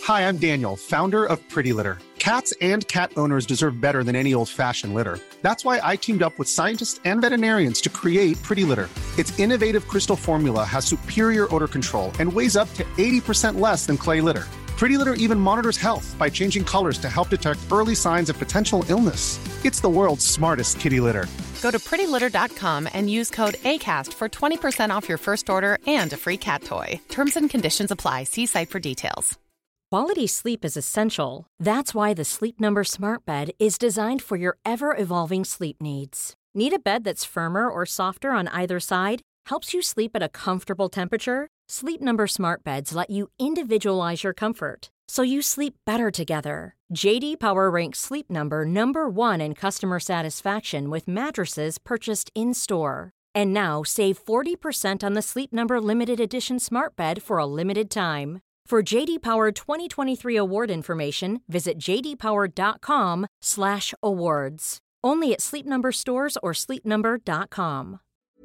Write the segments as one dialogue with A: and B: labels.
A: Hi, I'm Daniel, founder of Pretty Litter. Cats and cat owners deserve better than any old-fashioned litter. That's why I teamed up with scientists and veterinarians to create Pretty Litter. Its innovative crystal formula has superior odor control and weighs up to 80% less than clay litter. Pretty Litter even monitors health by changing colors to help detect early signs of potential illness. It's the world's smartest kitty litter.
B: Go to prettylitter.com and use code ACAST for 20% off your first order and a free cat toy. Terms and conditions apply. See site for details.
C: Quality sleep is essential. That's why the Sleep Number Smart Bed is designed for your ever-evolving sleep needs. Need a bed that's firmer or softer on either side? Helps you sleep at a comfortable temperature? Sleep Number Smart Beds let you individualize your comfort, so you sleep better together. J.D. Power ranks Sleep Number number 1 in customer satisfaction with mattresses purchased in-store. And now, save 40% on the Sleep Number Limited Edition Smart Bed for a limited time. For J.D. Power 2023 award information, visit jdpower.com/awards. Only at Sleep Number stores or sleepnumber.com.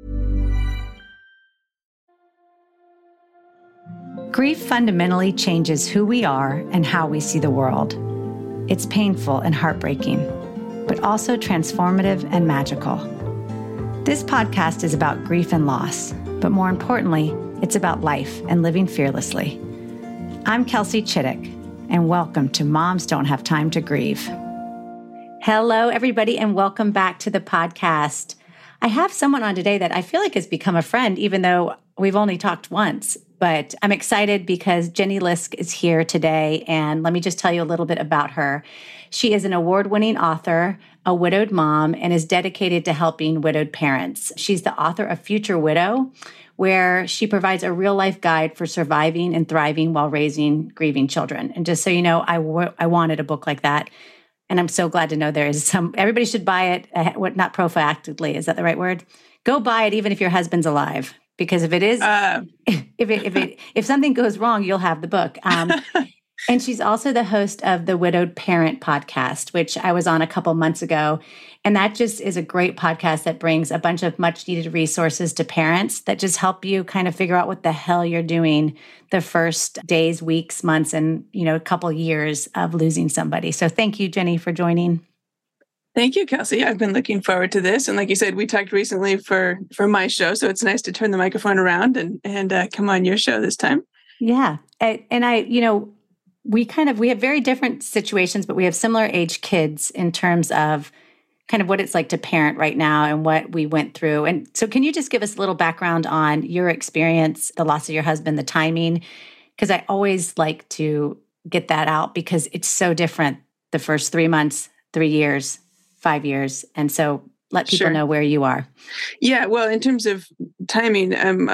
D: Grief fundamentally changes who we are and how we see the world. It's painful and heartbreaking, but also transformative and magical. This podcast is about grief and loss, but more importantly, it's about life and living fearlessly. I'm Kelsey Chittick, and welcome to Moms Don't Have Time to Grieve. Hello, everybody, and welcome back to the podcast. I have someone on today that I feel like has become a friend, even though we've only talked once. But I'm excited because Jenny Lisk is here today, and let me just tell you a little bit about her. She is an award-winning author, a widowed mom, and is dedicated to helping widowed parents. She's the author of Future Widow, where she provides a real-life guide for surviving and thriving while raising grieving children. And just so you know, I wanted a book like that, and I'm so glad to know there is some. Everybody should buy it, not prophylactically, is that the right word? Go buy it even if your husband's alive, because if it is, if something goes wrong, you'll have the book. And she's also the host of the Widowed Parent podcast, which I was on a couple months ago. And that just is a great podcast that brings a bunch of much needed resources to parents that just help you kind of figure out what the hell you're doing the first days, weeks, months, and, a couple years of losing somebody. So thank you, Jenny, for joining.
E: Thank you, Kelsey. I've been looking forward to this. And like you said, we talked recently for my show. So it's nice to turn the microphone around and come on your show this time.
D: Yeah. And we have very different situations, but we have similar age kids in terms of kind of what it's like to parent right now and what we went through. And so can you just give us a little background on your experience, the loss of your husband, the timing? Because I always like to get that out because it's so different the first 3 months, 3 years, 5 years. And so let people know where you are.
E: Yeah, well, in terms of timing,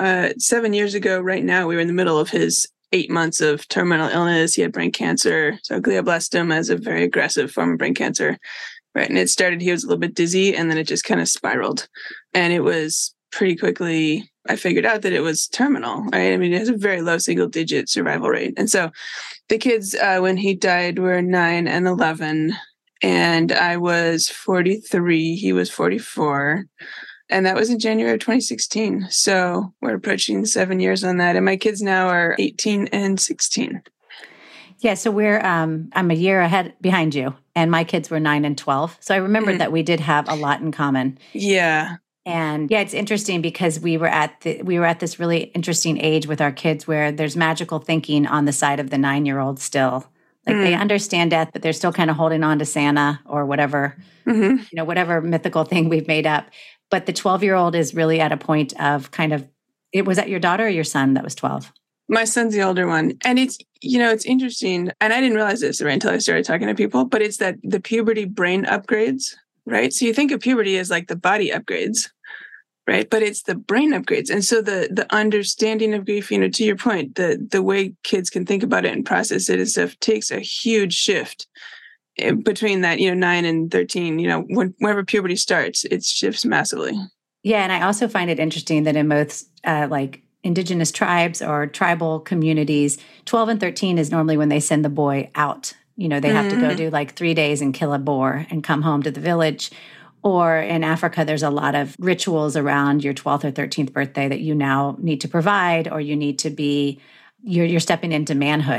E: 7 years ago right now, we were in the middle of his 8 months of terminal illness. He had brain cancer. So glioblastoma is a very aggressive form of brain cancer. Right. And it started, he was a little bit dizzy, and then it just kind of spiraled. And it was pretty quickly, I figured out that it was terminal, right? I mean, it has a very low single-digit survival rate. And so the kids, when he died, were 9 and 11. And I was 43. He was 44. And that was in January of 2016. So we're approaching 7 years on that. And my kids now are 18 and 16.
D: Yeah, so I'm a year ahead behind you, and my kids were 9 and 12. So I remembered that we did have a lot in common.
E: Yeah.
D: And yeah, it's interesting because we were at this really interesting age with our kids where there's magical thinking on the side of the 9-year-old still. Like they understand death, but they're still kind of holding on to Santa or whatever, whatever mythical thing we've made up. But the 12-year-old is really at a point of was that your daughter or your son that was 12?
E: My son's the older one. And it's interesting. And I didn't realize this right until I started talking to people, but it's that the puberty brain upgrades, right? So you think of puberty as like the body upgrades, right? But it's the brain upgrades. And so the understanding of grief, to your point, the way kids can think about it and process it and stuff takes a huge shift between that, 9 and 13, whenever puberty starts, it shifts massively.
D: Yeah. And I also find it interesting that in most indigenous tribes or tribal communities, 12 and 13 is normally when they send the boy out. They have to go do 3 days and kill a boar and come home to the village. Or in Africa, there's a lot of rituals around your 12th or 13th birthday that you now need to provide, or you need to be, you're stepping into manhood.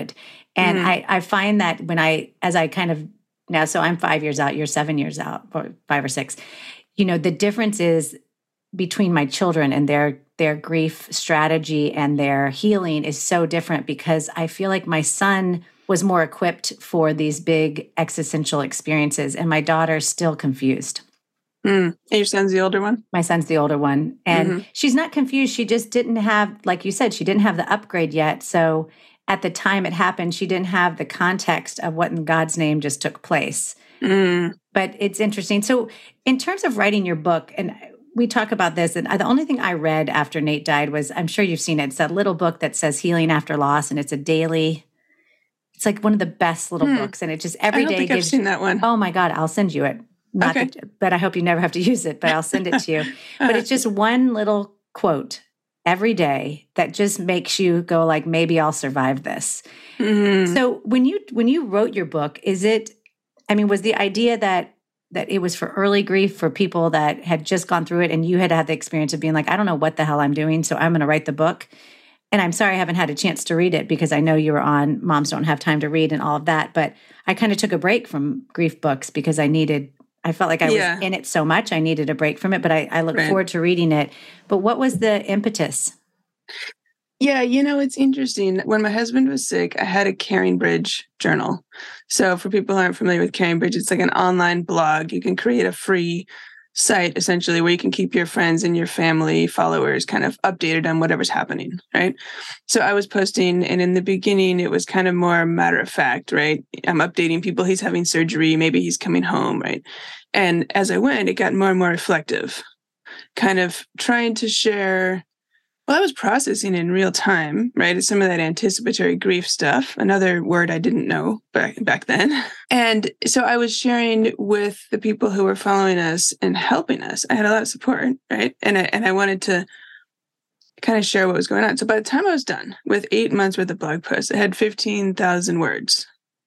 D: And I find that as I kind of now, so I'm 5 years out, you're 7 years out, or 5 or 6, the difference is between my children and their grief strategy and their healing is so different, because I feel like my son was more equipped for these big existential experiences, and my daughter's still confused.
E: And your son's the older one?
D: My son's the older one. And she's not confused. She just didn't have, like you said, she didn't have the upgrade yet. So at the time it happened, she didn't have the context of what in God's name just took place. But it's interesting. So in terms of writing your book, and we talk about this, and the only thing I read after Nate died was, I'm sure you've seen it, it's that little book that says Healing After Loss, and it's a daily, it's like one of the best little books, and it just every day gives.
E: I've seen that one.
D: Oh my God, I'll send you it. But I hope you never have to use it, but I'll send it to you. But it's just one little quote every day that just makes you go like, maybe I'll survive this. So when you wrote your book, was the idea that it was for early grief, for people that had just gone through it, and you had the experience of being like, I don't know what the hell I'm doing, so I'm going to write the book. And I'm sorry I haven't had a chance to read it, because I know you were on Moms Don't Have Time to Read and all of that. But I kind of took a break from grief books because I felt like I was in it so much. I needed a break from it, but I look forward to reading it. But what was the impetus?
E: Yeah, it's interesting. When my husband was sick, I had a CaringBridge journal. So for people who aren't familiar with CaringBridge, it's like an online blog. You can create a free site, essentially, where you can keep your friends and your family followers kind of updated on whatever's happening, right? So I was posting, and in the beginning, it was kind of more matter of fact, right? I'm updating people. He's having surgery. Maybe he's coming home, right? And as I went, it got more and more reflective, kind of trying to share. Well, I was processing in real time, right? It's some of that anticipatory grief stuff, another word I didn't know back then. And so I was sharing with the people who were following us and helping us. I had a lot of support, right? And I wanted to kind of share what was going on. So by the time I was done with 8 months worth of blog posts, I had 15,000 words.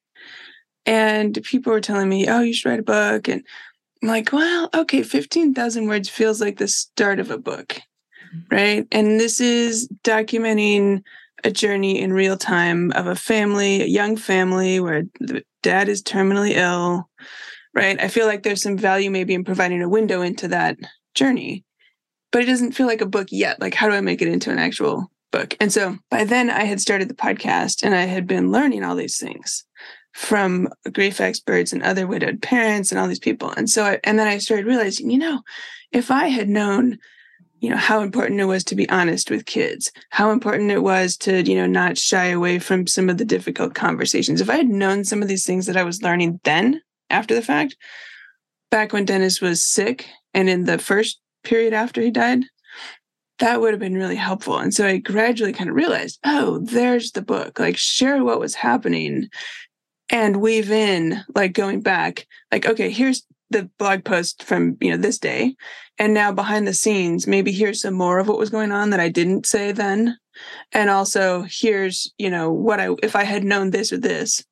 E: And people were telling me, oh, you should write a book. And I'm like, well, okay, 15,000 words feels like the start of a book. Right. And this is documenting a journey in real time of a young family where the dad is terminally ill. Right. I feel like there's some value maybe in providing a window into that journey, but it doesn't feel like a book yet. Like, how do I make it into an actual book? And so by then I had started the podcast, and I had been learning all these things from grief experts and other widowed parents and all these people. And so then I started realizing, if I had known how important it was to be honest with kids, how important it was to, not shy away from some of the difficult conversations. If I had known some of these things that I was learning then, after the fact, back when Dennis was sick and in the first period after he died, that would have been really helpful. And so I gradually kind of realized, oh, there's the book, like share what was happening and weave in, like going back, like, okay, here's the blog post from, this day. And now behind the scenes, maybe here's some more of what was going on that I didn't say then. And also here's, if I had known this or this,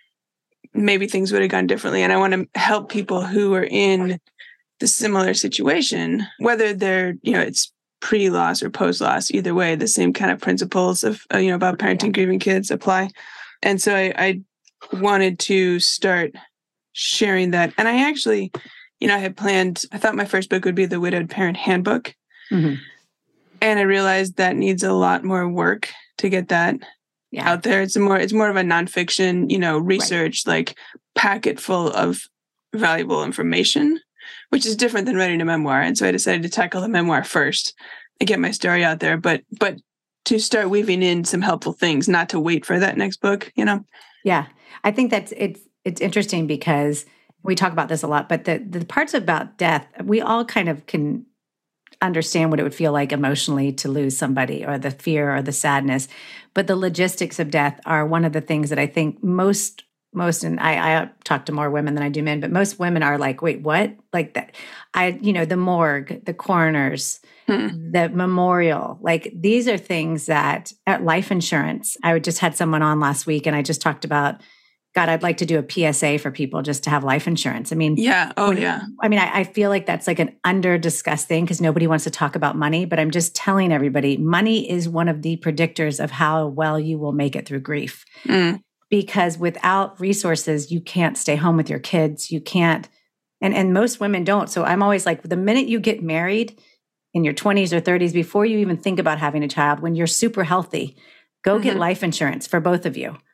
E: maybe things would have gone differently. And I want to help people who are in the similar situation, whether they're, it's pre-loss or post-loss, either way, the same kind of principles of, about parenting grieving kids apply. And so I wanted to start sharing that. And I actually, I had planned, I thought my first book would be the Widowed Parent Handbook. And I realized that needs a lot more work to get that out there. It's more of a nonfiction, research, like packet full of valuable information, which is different than writing a memoir. And so I decided to tackle the memoir first and get my story out there, but to start weaving in some helpful things, not to wait for that next book,
D: Yeah. I think it's interesting because we talk about this a lot, but the parts about death, we all kind of can understand what it would feel like emotionally to lose somebody, or the fear or the sadness. But the logistics of death are one of the things that I think most, and I talk to more women than I do men, but most women are like, wait, what? Like that, the morgue, the coroners, the memorial, like these are things that at life insurance, I just had someone on last week and I just talked about, God, I'd like to do a PSA for people just to have life insurance. I mean,
E: yeah. Oh, yeah.
D: I feel like that's like an under-discussed thing because nobody wants to talk about money, but I'm just telling everybody, money is one of the predictors of how well you will make it through grief. because without resources, you can't stay home with your kids. You can't, and most women don't. So I'm always like, the minute you get married in your 20s or 30s, before you even think about having a child, when you're super healthy, go get life insurance for both of you.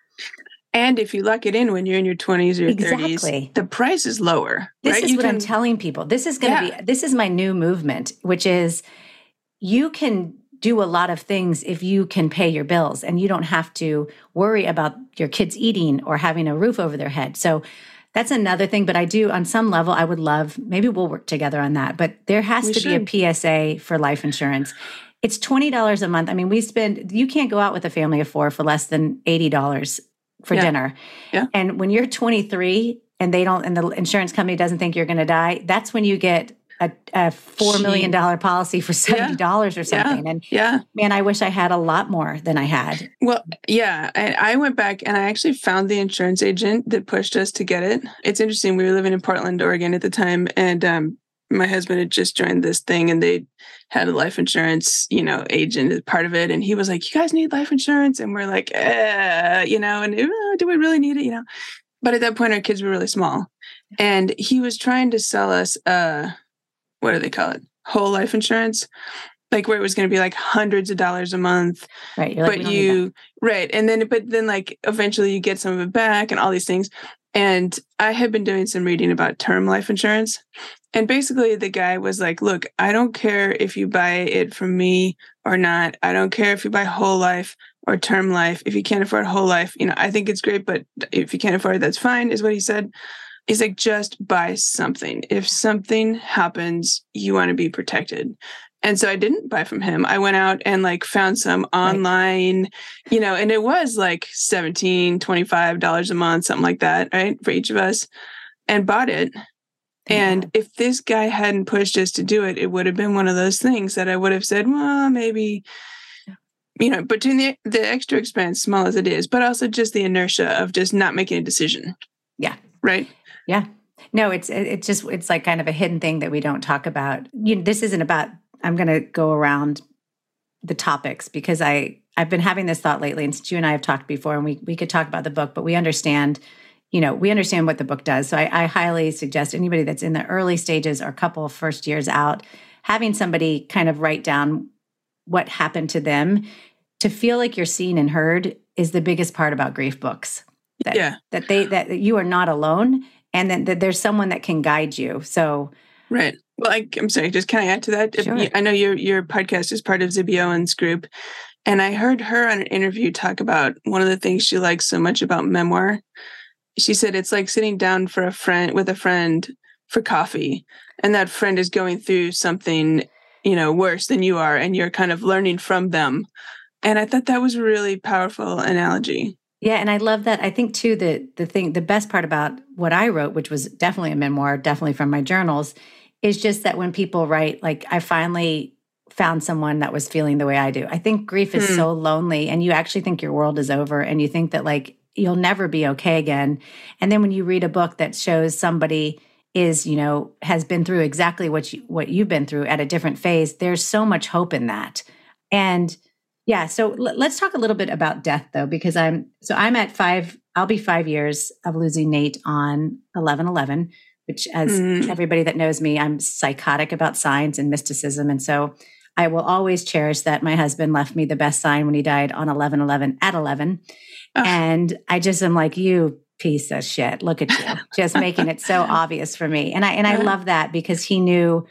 E: And if you lock it in when you're in your 20s or 30s, the price is lower.
D: This is what I'm telling people. This is going to be, this is my new movement, which is you can do a lot of things if you can pay your bills and you don't have to worry about your kids eating or having a roof over their head. So that's another thing. But I do, on some level, I would love, maybe we'll work together on that. But there has to be a PSA for life insurance. It's $20 a month. I mean, you can't go out with a family of four for less than $80 for dinner. Yeah. And when you're 23 and and the insurance company doesn't think you're going to die, that's when you get a $4 million policy for $70 or something. And man, I wish I had a lot more than I had.
E: Well, yeah. I went back and I actually found the insurance agent that pushed us to get it. It's interesting. We were living in Portland, Oregon at the time. And my husband had just joined this thing and they had a life insurance, agent as part of it. And he was like, you guys need life insurance? And we're like, and do we really need it? But at that point, our kids were really small. And he was trying to sell us what do they call it? Whole life insurance, like where it was going to be like hundreds of dollars a month.
D: Right. You're like,
E: right. And then, but then like eventually you get some of it back and all these things. And I had been doing some reading about term life insurance. And basically the guy was like, look, I don't care if you buy it from me or not. I don't care if you buy whole life or term life. If you can't afford whole life, I think it's great, but if you can't afford it, that's fine, is what he said. He's like, just buy something. If something happens, you want to be protected. And so I didn't buy from him. I went out and like found some online, and it was like $17, $25 a month, something like that, right? For each of us, and bought it. And if this guy hadn't pushed us to do it, it would have been one of those things that I would have said, well, maybe, between the extra expense, small as it is, but also just the inertia of just not making a decision.
D: Yeah.
E: Right.
D: Yeah. No, it's like kind of a hidden thing that we don't talk about. This isn't about, I'm going to go around the topics because I've been having this thought lately, and since you and I have talked before, and we could talk about the book, but we understand what the book does. So I highly suggest anybody that's in the early stages or a couple of first years out, having somebody kind of write down what happened to them. To feel like you're seen and heard is the biggest part about grief books. That you are not alone, and that there's someone that can guide you. So,
E: right. Well, I'm sorry. Just can I add to that?
D: Sure.
E: I know your podcast is part of Zibby Owens' group, and I heard her on an interview talk about one of the things she likes so much about memoir. She said it's like sitting down with a friend for coffee, and that friend is going through something, worse than you are, and you're kind of learning from them. And I thought that was a really powerful analogy.
D: Yeah. And I love that. I think too, the best part about what I wrote, which was definitely a memoir, definitely from my journals, is just that when people write, like, I finally found someone that was feeling the way I do. I think grief is so lonely, and you actually think your world is over, and you think that like, you'll never be okay again. And then when you read a book that shows somebody has been through exactly what you've been through at a different phase, there's so much hope in that. And yeah. So let's talk a little bit about death though, because I'm at 5, I'll be 5 years of losing Nate on 11/11, which as everybody that knows me, I'm psychotic about signs and mysticism. And so I will always cherish that my husband left me the best sign when he died on 11/11 at 11. Oh. And I just am like, you piece of shit, look at you, just making it so obvious for me. And I love that because he knew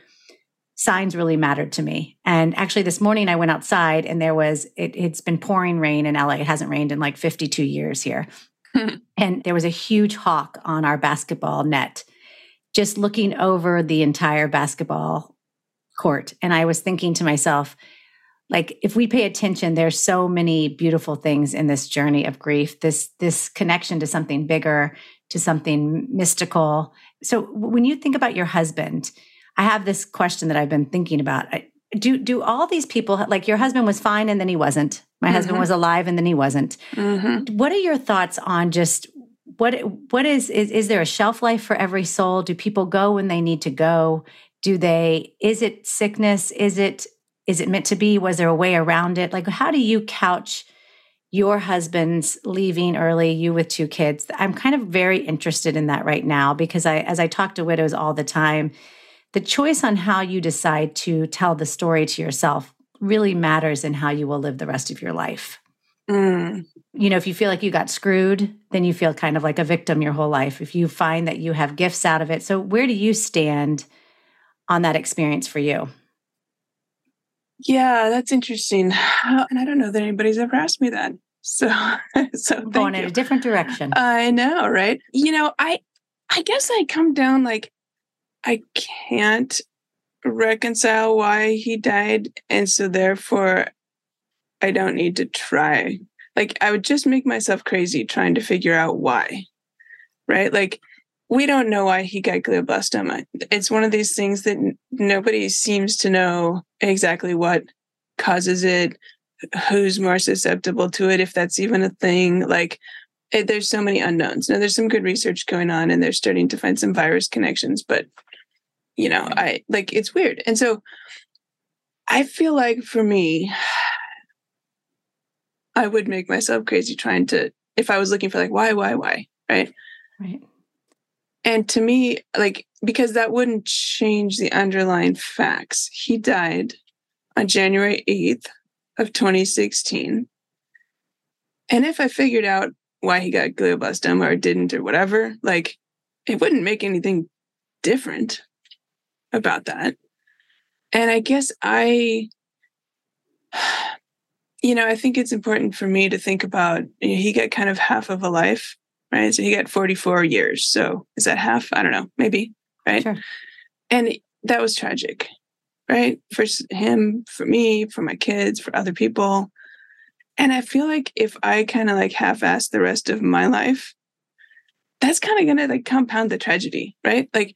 D: signs really mattered to me. And actually this morning I went outside and it's been pouring rain in LA. It hasn't rained in like 52 years here. And there was a huge hawk on our basketball net, just looking over the entire basketball court. And I was thinking to myself, like, if we pay attention, there's so many beautiful things in this journey of grief, this connection to something bigger, to something mystical. So when you think about your husband, I have this question that I've been thinking about. Do all these people, like your husband was fine and then he wasn't. My husband was alive and then he wasn't. What are your thoughts on just what is there a shelf life for every soul? Do people go when they need to go? Is it sickness? Is it meant to be? Was there a way around it? Like, how do you couch your husband's leaving early, you with 2 kids. I'm kind of very interested in that right now because as I talk to widows all the time, the choice on how you decide to tell the story to yourself really matters in how you will live the rest of your life. If you feel like you got screwed, then you feel kind of like a victim your whole life. If you find that you have gifts out of it. So where do you stand on that experience for you?
E: Yeah, that's interesting. And I don't know that anybody's ever asked me that. So
D: We're going in a different direction.
E: I know, right? I guess I come down like I can't reconcile why he died. And so therefore I don't need to try. Like I would just make myself crazy trying to figure out why, right? Like we don't know why he got glioblastoma. It's one of these things that nobody seems to know exactly what causes it, who's more susceptible to it, if that's even a thing. Like there's so many unknowns. Now there's some good research going on and they're starting to find some virus connections, but it's weird. And so I feel like for me, I would make myself crazy trying to, if I was looking for like, why, right?
D: Right.
E: And to me, like, because that wouldn't change the underlying facts. He died on January 8th of 2016. And if I figured out why he got glioblastoma or didn't or whatever, like, it wouldn't make anything different about that. And I guess I think it's important for me to think about, he got kind of half of a life, right? So he got 44 years. So is that half? I don't know, maybe, right? Sure. And that was tragic, right? For him, for me, for my kids, for other people. And I feel like if I kind of like half-ass the rest of my life, that's kind of going to like compound the tragedy, right? Like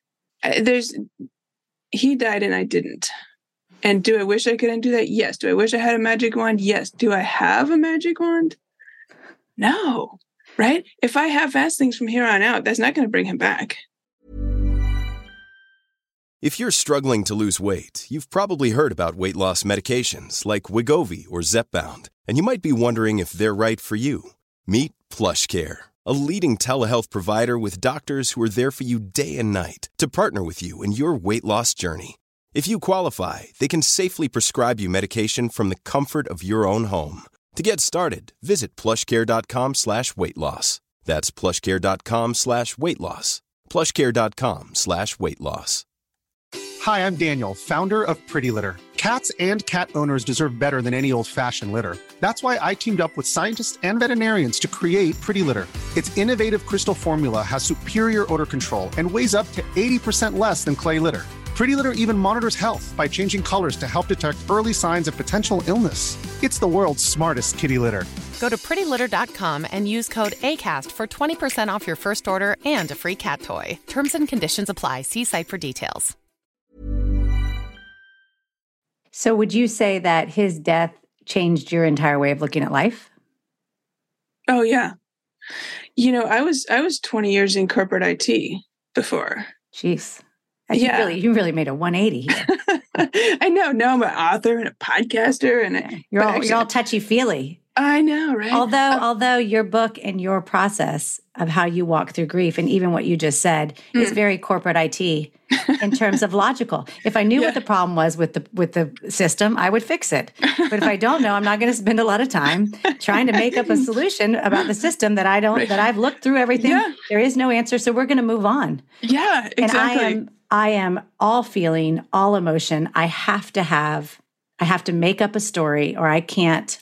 E: he died and I didn't. And do I wish I could undo that? Yes. Do I wish I had a magic wand? Yes. Do I have a magic wand? No. Right? If I half-ass things from here on out, that's not going to bring him back.
F: If you're struggling to lose weight, you've probably heard about weight loss medications like Wegovy or Zepbound, and you might be wondering if they're right for you. Meet PlushCare, a leading telehealth provider with doctors who are there for you day and night to partner with you in your weight loss journey. If you qualify, they can safely prescribe you medication from the comfort of your own home. To get started, visit plushcare.com/weightloss. That's plushcare.com/weightloss. plushcare.com/weightloss.
A: Hi, I'm Daniel, founder of Pretty Litter. Cats and cat owners deserve better than any old-fashioned litter. That's why I teamed up with scientists and veterinarians to create Pretty Litter. Its innovative crystal formula has superior odor control and weighs up to 80% less than clay litter. Pretty Litter even monitors health by changing colors to help detect early signs of potential illness. It's the world's smartest kitty litter.
B: Go to prettylitter.com and use code ACAST for 20% off your first order and a free cat toy. Terms and conditions apply. See site for details.
D: So would you say that his death changed your entire way of looking at life?
E: Oh, yeah. I was 20 years in corporate IT before.
D: Jeez. You really made a 180 here.
E: I know. No, I'm an author and a podcaster, and
D: you're all touchy-feely.
E: I know, right?
D: Although your book and your process of how you walk through grief, and even what you just said, is very corporate IT in terms of logical. If I knew what the problem was with the system, I would fix it. But if I don't know, I'm not going to spend a lot of time trying to make up a solution about the system that I don't. Right. That I've looked through everything. Yeah. There is no answer, so we're going to move on.
E: Yeah, exactly.
D: And I am all feeling, all emotion. I have to make up a story, or I can't.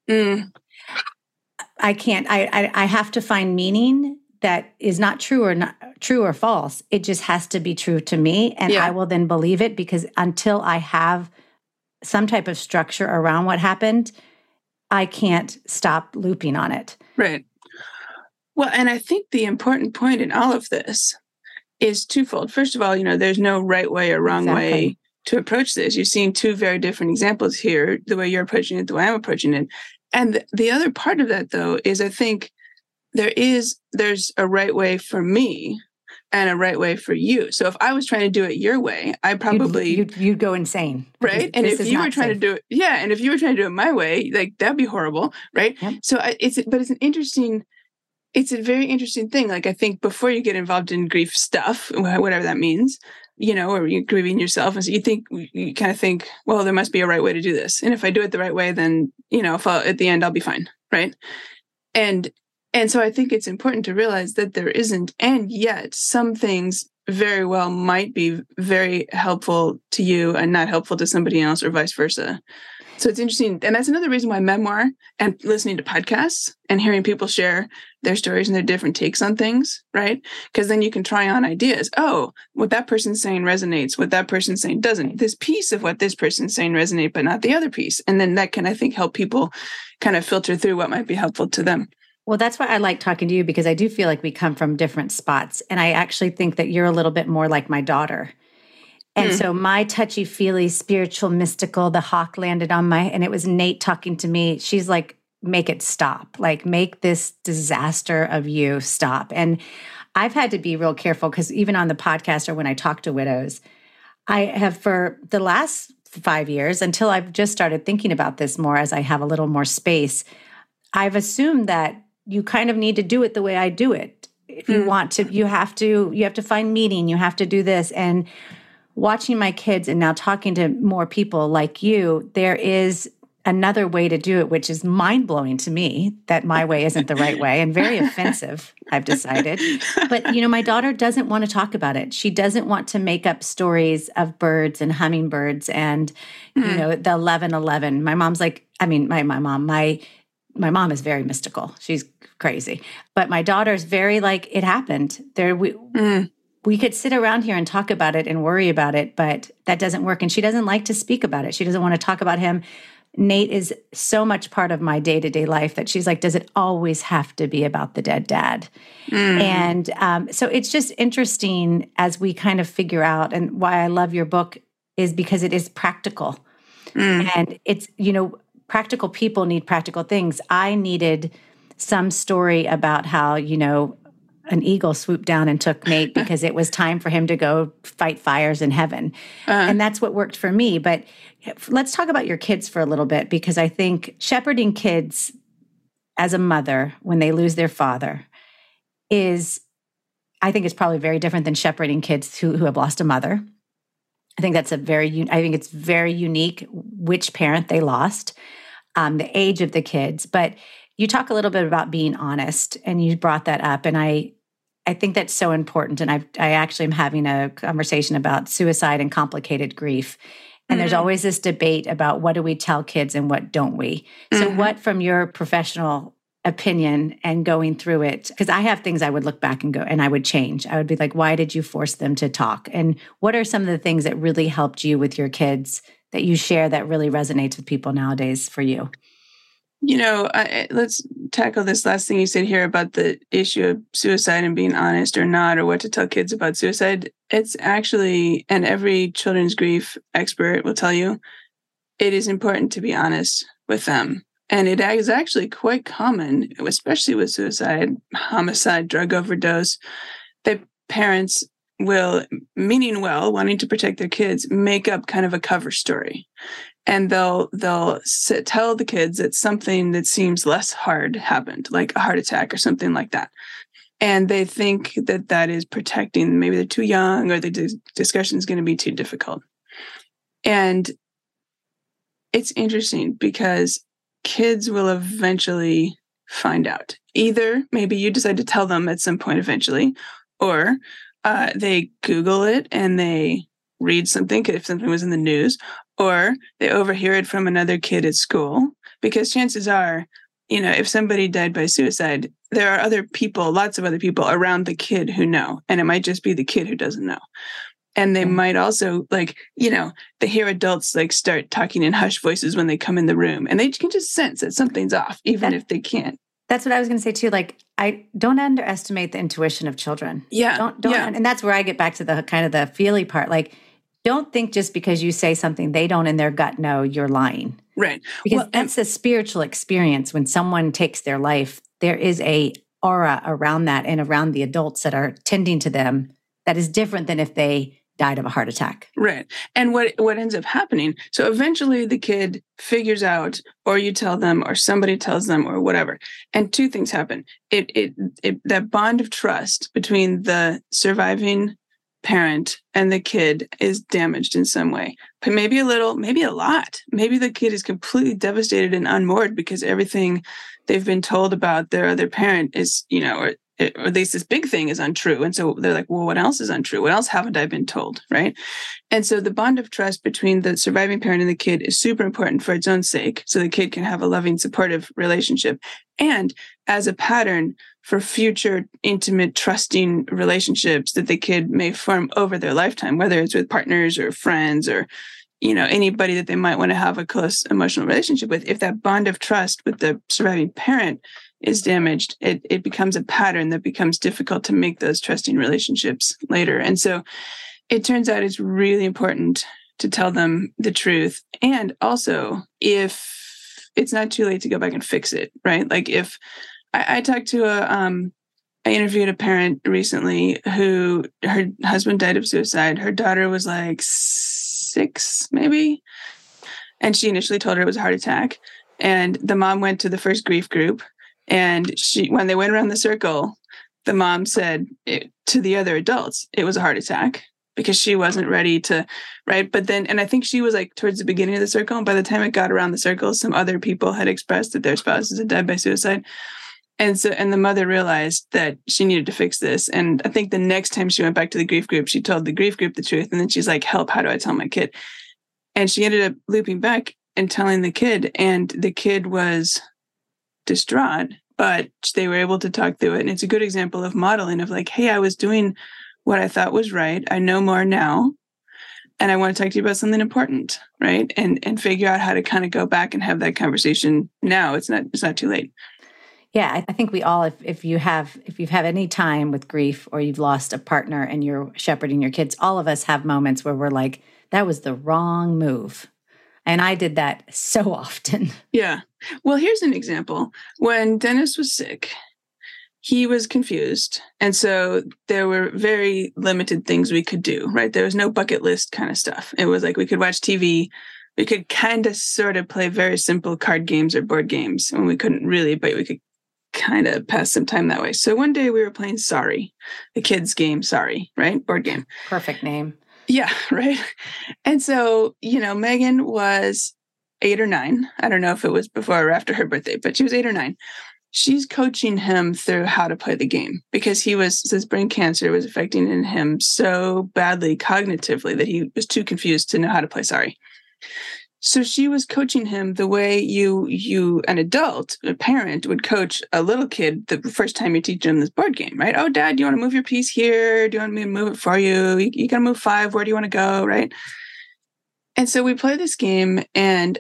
D: I can't. I have to find meaning that is not true or false. It just has to be true to me, and I will then believe it, because until I have some type of structure around what happened, I can't stop looping on it.
E: Right. Well, and I think the important point in all of this is twofold. First of all, there's no right way or wrong way to approach this. You're seeing two very different examples here, the way you're approaching it, the way I'm approaching it. And the other part of that, though, is I think there's a right way for me, and a right way for you. So if I was trying to do it your way, I probably
D: you'd go insane,
E: right? And if you were trying to do it, and if you were trying to do it my way, like that'd be horrible, right? Yep. So it's a very interesting thing. Like I think before you get involved in grief stuff, whatever that means, or you're grieving yourself, and so you kind of think, well, there must be a right way to do this, and if I do it the right way, then if at the end I'll be fine, right? And so I think it's important to realize that there isn't, and yet some things very well might be very helpful to you and not helpful to somebody else, or vice versa. So it's interesting. And that's another reason why memoir and listening to podcasts and hearing people share their stories and their different takes on things, right? Because then you can try on ideas. Oh, what that person's saying resonates, what that person's saying doesn't. This piece of what this person's saying resonate, but not the other piece. And then that can, I think, help people kind of filter through what might be helpful to them.
D: Well, that's why I like talking to you, because I do feel like we come from different spots. And I actually think that you're a little bit more like my daughter. And so my touchy-feely, spiritual, mystical, the hawk landed on and it was Nate talking to me. She's like, make it stop. Like, make this disaster of you stop. And I've had to be real careful, because even on the podcast or when I talk to widows, I have for the last 5 years, until I've just started thinking about this more as I have a little more space, I've assumed that you kind of need to do it the way I do it. If you want to, you have to find meaning, you have to do this. And watching my kids and now talking to more people like you, there is another way to do it, which is mind-blowing to me that my way isn't the right way, and very offensive, I've decided. But, my daughter doesn't want to talk about it. She doesn't want to make up stories of birds and hummingbirds and, the 1111. My mom's like, my mom is very mystical. She's crazy. But my daughter's very like, it happened. We could sit around here and talk about it and worry about it, but that doesn't work. And she doesn't like to speak about it. She doesn't want to talk about him. Nate is so much part of my day-to-day life that she's like, does it always have to be about the dead dad? And so it's just interesting as we kind of figure out, and why I love your book is because it is practical. And it's, practical people need practical things. I needed some story about how, an eagle swooped down and took Nate because it was time for him to go fight fires in heaven. And that's what worked for me. But let's talk about your kids for a little bit, because I think shepherding kids as a mother when they lose their father I think it's probably very different than shepherding kids who have lost a mother. I think that's I think it's very unique which parent they lost, the age of the kids. But you talk a little bit about being honest, and you brought that up. And I think that's so important. And I actually am having a conversation about suicide and complicated grief. And there's always this debate about what do we tell kids and what don't we? So what, from your professional opinion and going through it, because I have things I would look back and go, and I would change. I would be like, why did you force them to talk? And what are some of the things that really helped you with your kids that you share that really resonates with people nowadays for you?
E: Let's tackle this last thing you said here about the issue of suicide and being honest or not, or what to tell kids about suicide. It's actually, and every children's grief expert will tell you, it is important to be honest with them. And it is actually quite common, especially with suicide, homicide, drug overdose, that parents will, meaning well, wanting to protect their kids, make up kind of a cover story. And they'll tell the kids that something that seems less hard happened, like a heart attack or something like that. And they think that is protecting. Maybe they're too young, or the discussion is going to be too difficult. And it's interesting because kids will eventually find out. Either maybe you decide to tell them at some point eventually, or they Google it and they read something, if something was in the news, or they overhear it from another kid at school. Because chances are, if somebody died by suicide, there are other people, lots of other people around the kid who know, and it might just be the kid who doesn't know. And they might also, they hear adults start talking in hushed voices when they come in the room, and they can just sense that something's off, even if they can't.
D: That's what I was going to say too. I don't underestimate the intuition of children.
E: Yeah.
D: Don't, and that's where I get back to the kind of the feely part. Don't think just because you say something they don't in their gut know, you're lying.
E: Right.
D: Because that's a spiritual experience. When someone takes their life, there is a aura around that and around the adults that are tending to them that is different than if they died of a heart attack.
E: Right. And what ends up happening, so eventually the kid figures out, or you tell them, or somebody tells them, or whatever. And two things happen. That bond of trust between the surviving parent and the kid is damaged in some way. But maybe a little, maybe a lot. Maybe the kid is completely devastated and unmoored because everything they've been told about their other parent is, or at least this big thing is untrue. And so they're like, well, what else is untrue? What else haven't I been told? Right. And so the bond of trust between the surviving parent and the kid is super important for its own sake. So the kid can have a loving, supportive relationship. And as a pattern for future intimate, trusting relationships that the kid may form over their lifetime, whether it's with partners or friends or, anybody that they might want to have a close emotional relationship with. If that bond of trust with the surviving parent is damaged, it becomes a pattern that becomes difficult to make those trusting relationships later. And so it turns out it's really important to tell them the truth. And also, if it's not too late to go back and fix it, right? Like if I talked to I interviewed a parent recently who her husband died of suicide. Her daughter was like 6, maybe. And she initially told her it was a heart attack. And the mom went to the first grief group. And when they went around the circle, the mom said to the other adults, it was a heart attack because she wasn't ready to, right? But then, and I think she was like towards the beginning of the circle. And by the time it got around the circle, some other people had expressed that their spouses had died by suicide. And the mother realized that she needed to fix this. And I think the next time she went back to the grief group, she told the grief group the truth. And then she's like, help, how do I tell my kid? And she ended up looping back and telling the kid, and the kid was distraught, but they were able to talk through it. And it's a good example of modeling of like, hey, I was doing what I thought was right. I know more now. And I want to talk to you about something important, right? And figure out how to kind of go back and have that conversation now. It's not too late.
D: Yeah, I think we all, if you've had any time with grief or you've lost a partner and you're shepherding your kids, all of us have moments where we're like, that was the wrong move. And I did that so often.
E: Yeah. Well, here's an example. When Dennis was sick, he was confused. And so there were very limited things we could do, right? There was no bucket list kind of stuff. It was like we could watch TV. We could kind of sort of play very simple card games or board games. And we couldn't really, but we could kind of pass some time that way. So one day we were playing Sorry, the kids' game, Sorry, right? Board game.
D: Perfect name.
E: Yeah, right. And so, Megan was 8 or 9. I don't know if it was before or after her birthday, but she was 8 or 9. She's coaching him through how to play the game because his brain cancer was affecting him so badly cognitively that he was too confused to know how to play Sorry. So she was coaching him the way you, an adult, a parent, would coach a little kid the first time you teach them this board game, right? Oh, Dad, do you want to move your piece here? Do you want me to move it for you? You got to move 5. Where do you want to go, right? And so we played this game, and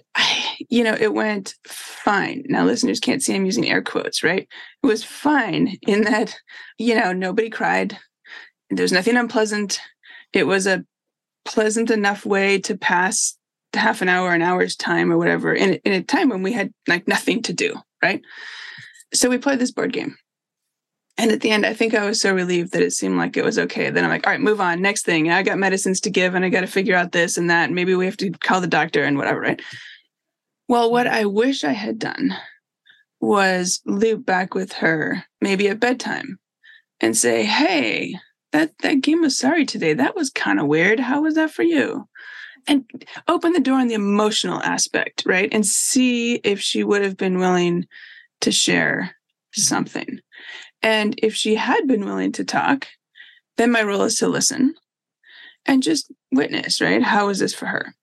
E: it went fine. Now, listeners can't see I'm using air quotes, right? It was fine in that, nobody cried. There was nothing unpleasant. It was a pleasant enough way to pass half an hour, an hour's time or whatever, in a time when we had like nothing to do, right? So we played this board game. And at the end, I think I was so relieved that it seemed like it was okay. Then I'm like, all right, move on. Next thing. I got medicines to give and I got to figure out this and that. And maybe we have to call the doctor and whatever, right? Well, what I wish I had done was loop back with her, maybe at bedtime, and say, hey, that game was Sorry today. That was kind of weird. How was that for you? And open the door on the emotional aspect, right? And see if she would have been willing to share something. And if she had been willing to talk, then my role is to listen and just witness, right? How was this for her?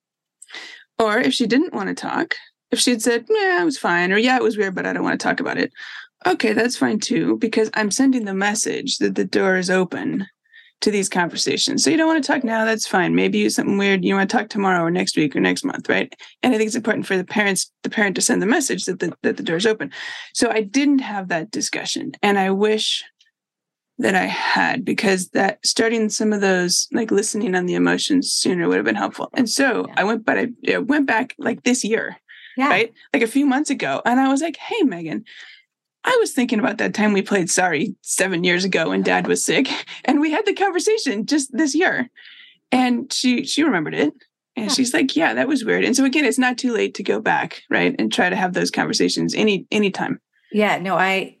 E: Or if she didn't want to talk, if she had said, yeah, it was fine, or yeah, it was weird, but I don't want to talk about it. Okay, that's fine too, because I'm sending the message that the door is open to these conversations. So you don't want to talk now, that's fine. Maybe you something weird, you want to talk tomorrow or next week or next month, right? And I think it's important for the parent to send the message that the door's open. So I didn't have that discussion. And I wish that I had, because that starting some of those, like listening on the emotions sooner would have been helpful. And so I went back like this year, right? Like a few months ago. And I was like, hey, Megan, I was thinking about that time we played Sorry 7 years ago when Dad was sick, and we had the conversation just this year. And she remembered it. And she's like, yeah, that was weird. And so again, it's not too late to go back, right? And try to have those conversations anytime.
D: Yeah, no,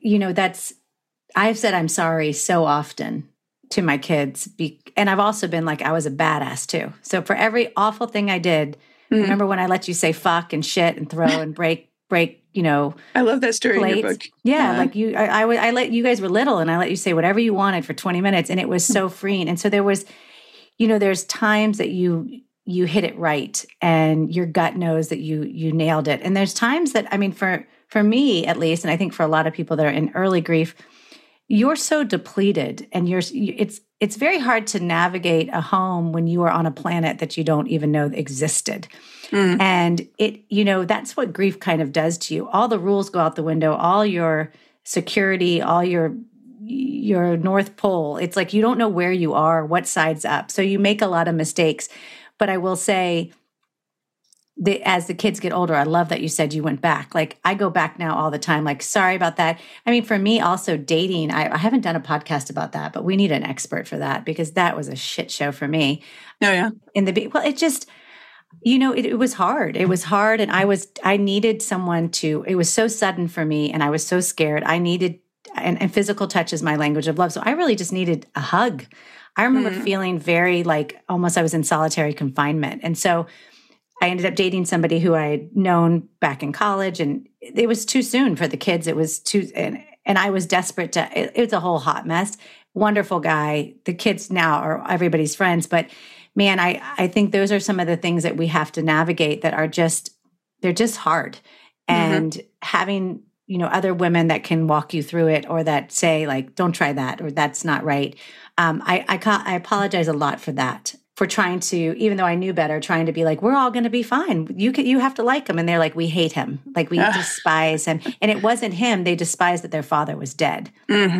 D: I've said I'm sorry so often to my kids. And I've also been like, I was a badass too. So for every awful thing I did, remember when I let you say fuck and shit and throw and break,
E: I love that story
D: plates.
E: in your book.
D: Yeah. Like I let you guys were little and I let you say whatever you wanted for 20 minutes and it was so freeing. And so there was, there's times that you hit it right and your gut knows that you nailed it. And there's times that, I mean, for me at least, and I think for a lot of people that are in early grief, you're so depleted and it's very hard to navigate a home when you are on a planet that you don't even know existed. And that's what grief kind of does to you. All the rules go out the window, all your security, all your North Pole. It's like you don't know where you are, what side's up. So you make a lot of mistakes. But I will say that as the kids get older, I love that you said you went back. Like I go back now all the time, like, sorry about that. I mean, for me also dating, I haven't done a podcast about that, but we need an expert for that because that was a shit show for me.
E: Oh yeah.
D: It just, it was hard. It was hard. And I needed someone it was so sudden for me and I was so scared. I needed, and physical touch is my language of love. So I really just needed a hug. I remember feeling very like almost I was in solitary confinement. And so I ended up dating somebody who I had known back in college and it was too soon for the kids. It was and I was desperate it was a whole hot mess. Wonderful guy. The kids now are everybody's friends, but man, I think those are some of the things that we have to navigate that are they're just hard. And having, other women that can walk you through it or that say like, don't try that, or that's not right. I apologize a lot for that, for trying to, even though I knew better, trying to be like, we're all going to be fine. You have to like him. And they're like, we hate him. Like we despise him. And it wasn't him. They despised that their father was dead.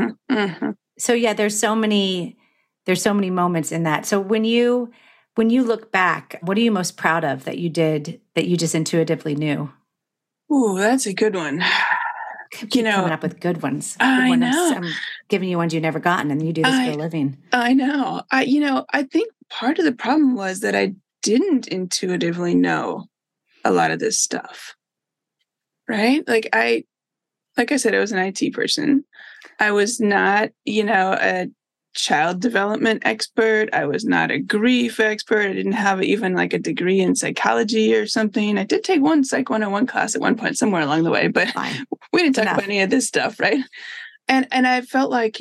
D: So yeah, there's so many moments in that. So when you look back, what are you most proud of that you did, that you just intuitively knew?
E: Ooh, that's a good one.
D: Coming up with good ones.
E: I know.
D: I'm giving you ones you've never gotten, and you do this for a living.
E: I know. I think part of the problem was that I didn't intuitively know a lot of this stuff. Right? Like I said, I was an IT person. I was not, a child development expert. I was not a grief expert. I didn't have even like a degree in psychology or something. I did take one Psych 101 class at one point somewhere along the way, but we didn't talk about any of this stuff, right? And I felt like,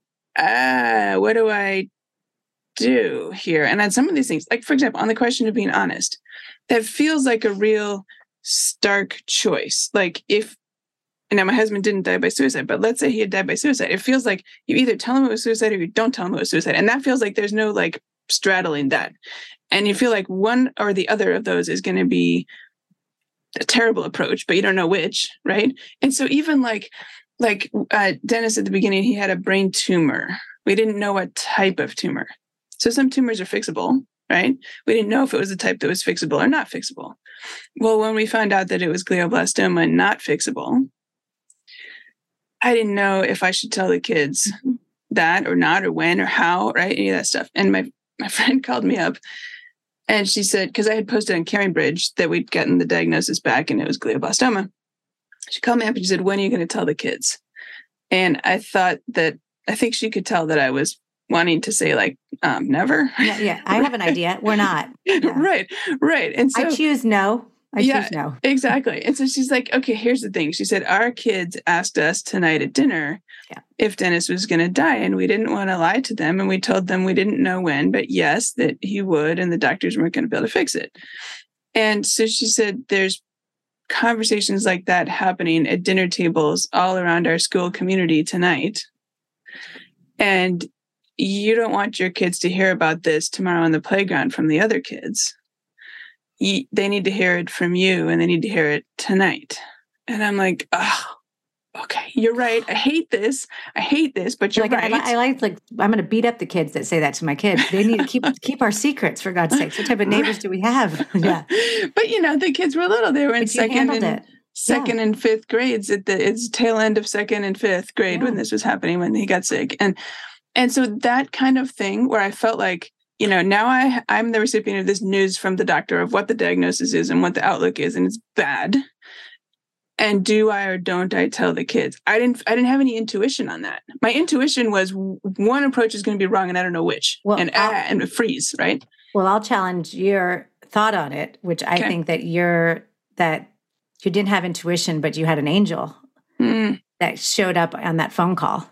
E: what do I do here? And on some of these things, like for example, on the question of being honest, that feels like a real stark choice. Like now my husband didn't die by suicide, but let's say he had died by suicide. It feels like you either tell him it was suicide or you don't tell him it was suicide. And that feels like there's no like straddling that. And you feel like one or the other of those is going to be a terrible approach, but you don't know which, right? And so even like Dennis at the beginning, he had a brain tumor. We didn't know what type of tumor. So some tumors are fixable, right? We didn't know if it was the type that was fixable or not fixable. Well, when we found out that it was glioblastoma and not fixable, I didn't know if I should tell the kids that or not, or when or how, right? Any of that stuff. And my friend called me up and she said, because I had posted on CaringBridge that we'd gotten the diagnosis back and it was glioblastoma. She called me up and she said, when are you going to tell the kids? And I think she could tell that I was wanting to say like, never.
D: Yeah. I have an idea. We're not. Yeah.
E: Right. And so
D: I choose no. No.
E: Exactly. And so she's like, okay, here's the thing. She said, our kids asked us tonight at dinner if Dennis was going to die. And we didn't want to lie to them. And we told them we didn't know when, but yes, that he would. And the doctors weren't going to be able to fix it. And so she said, there's conversations like that happening at dinner tables all around our school community tonight. And you don't want your kids to hear about this tomorrow on the playground from the other kids. They need to hear it from you and they need to hear it tonight. And I'm like, oh, okay, you're right. I hate this, but you're right.
D: I like, I'm going to beat up the kids that say that to my kids. They need to keep our secrets, for God's sake. What type of neighbors do we have? Yeah.
E: But the kids were little. They were in second and fifth grades at it's tail end of second and fifth grade when this was happening, when he got sick. And so that kind of thing where I felt like, now I'm the recipient of this news from the doctor of what the diagnosis is and what the outlook is, and it's bad. And do I or don't I tell the kids? I didn't have any intuition on that. My intuition was one approach is going to be wrong, and I don't know which. Well, and freeze, right?
D: Well, I'll challenge your thought on it, which I think that you didn't have intuition, but you had an angel that showed up on that phone call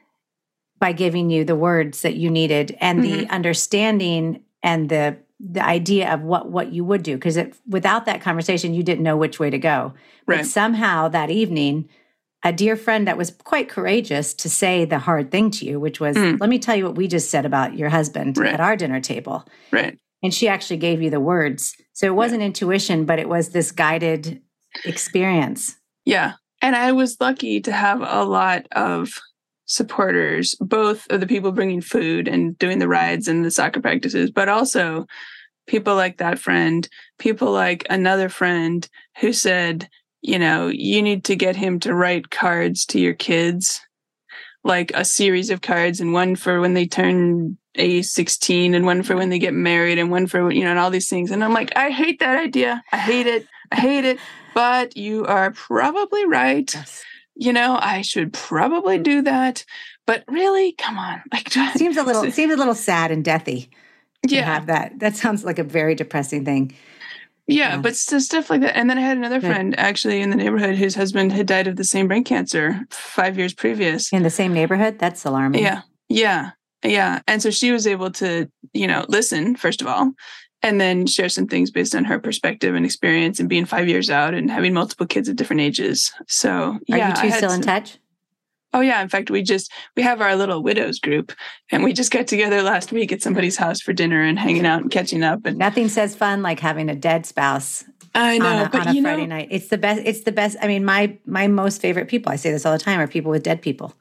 D: by giving you the words that you needed and the understanding and the idea of what you would do. Because without that conversation, you didn't know which way to go. Right. But somehow that evening, a dear friend that was quite courageous to say the hard thing to you, which was, let me tell you what we just said about your husband at our dinner table.
E: Right.
D: And she actually gave you the words. So it wasn't intuition, but it was this guided experience.
E: Yeah. And I was lucky to have a lot of supporters, both of the people bringing food and doing the rides and the soccer practices, but also people like that friend, people like another friend who said, you need to get him to write cards to your kids, like a series of cards, and one for when they turn age 16 and one for when they get married and one for, and all these things. And I'm like, I hate that idea. I hate it. But you are probably right. Yes. I should probably do that, but really, come on.
D: Seems a little sad and deathy to have that. That sounds like a very depressing thing.
E: Yeah, but stuff like that. And then I had another friend actually in the neighborhood whose husband had died of the same brain cancer 5 years previous.
D: In the same neighborhood? That's alarming.
E: Yeah. And so she was able to, listen, first of all, and then share some things based on her perspective and experience and being 5 years out and having multiple kids of different ages. So,
D: Are you two still in touch?
E: Oh, yeah. In fact, we have our little widows group, and we just got together last week at somebody's house for dinner and hanging out and catching up. And
D: nothing says fun like having a dead spouse.
E: I know,
D: on a Friday night. It's the best. It's the best. I mean, my most favorite people, I say this all the time, are people with dead people.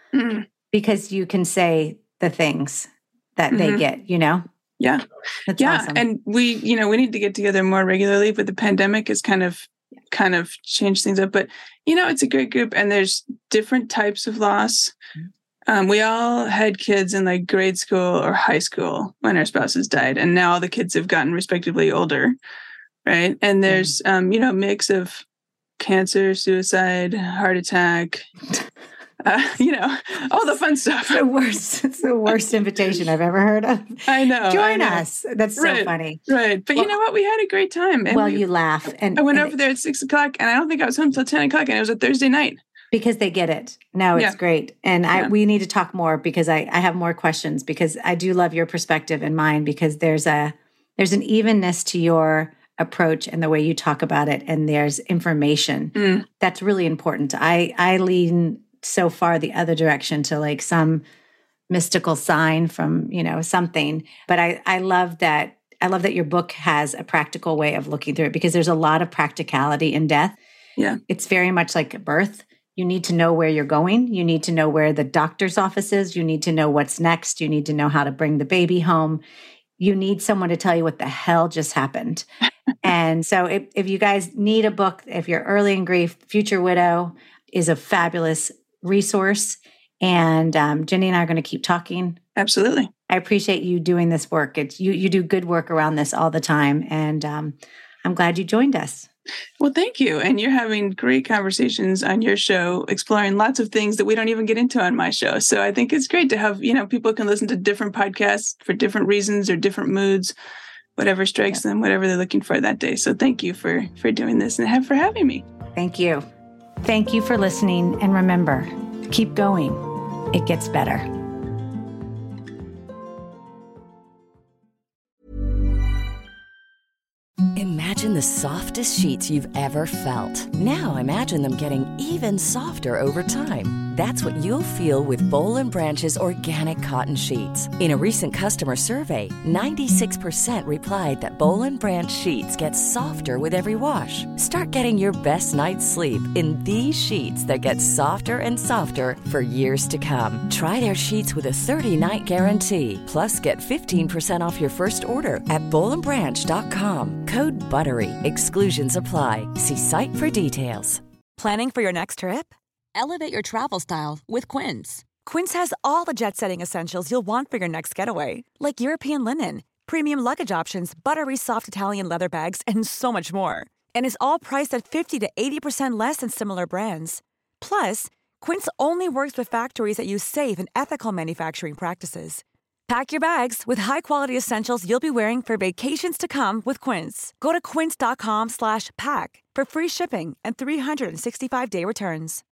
D: Because you can say the things that they get,
E: Yeah.
D: That's awesome.
E: And we need to get together more regularly, but the pandemic has kind of changed things up. But, it's a great group, and there's different types of loss. We all had kids in like grade school or high school when our spouses died. And now all the kids have gotten respectively older. Right. And there's, a mix of cancer, suicide, heart attack, all the fun stuff.
D: It's the worst invitation I've ever heard of.
E: I know.
D: Join us. That's so funny.
E: Right. But you know what? We had a great time. And
D: you laugh. And
E: I went over there at 6:00, and I don't think I was home till 10:00, and it was a Thursday night.
D: Because they get it. No, it's great. And we need to talk more because I have more questions, because I do love your perspective and mine, because there's an evenness to your approach and the way you talk about it. And there's information that's really important. I lean so far the other direction to like some mystical sign from, something. But I love that. I love that your book has a practical way of looking through it, because there's a lot of practicality in death.
E: Yeah.
D: It's very much like birth. You need to know where you're going. You need to know where the doctor's office is. You need to know what's next. You need to know how to bring the baby home. You need someone to tell you what the hell just happened. And so if you guys need a book, if you're early in grief, Future Widow is a fabulous resource. And Jenny and I are going to keep talking.
E: Absolutely.
D: I appreciate you doing this work. You do good work around this all the time. And I'm glad you joined us.
E: Well, thank you. And you're having great conversations on your show, exploring lots of things that we don't even get into on my show. So I think it's great to have, people can listen to different podcasts for different reasons or different moods, whatever strikes them, whatever they're looking for that day. So thank you for doing this and for having me.
D: Thank you. Thank you for listening. And remember, keep going. It gets better.
G: Imagine the softest sheets you've ever felt. Now imagine them getting even softer over time. That's what you'll feel with Boll & Branch's organic cotton sheets. In a recent customer survey, 96% replied that Boll & Branch sheets get softer with every wash. Start getting your best night's sleep in these sheets that get softer and softer for years to come. Try their sheets with a 30-night guarantee. Plus, get 15% off your first order at bollandbranch.com. Code BUTTERY. Exclusions apply. See site for details.
H: Planning for your next trip? Elevate your travel style with Quince. Quince has all the jet-setting essentials you'll want for your next getaway, like European linen, premium luggage options, buttery soft Italian leather bags, and so much more. And is all priced at 50 to 80% less than similar brands. Plus, Quince only works with factories that use safe and ethical manufacturing practices. Pack your bags with high-quality essentials you'll be wearing for vacations to come with Quince. Go to quince.com/pack for free shipping and 365-day returns.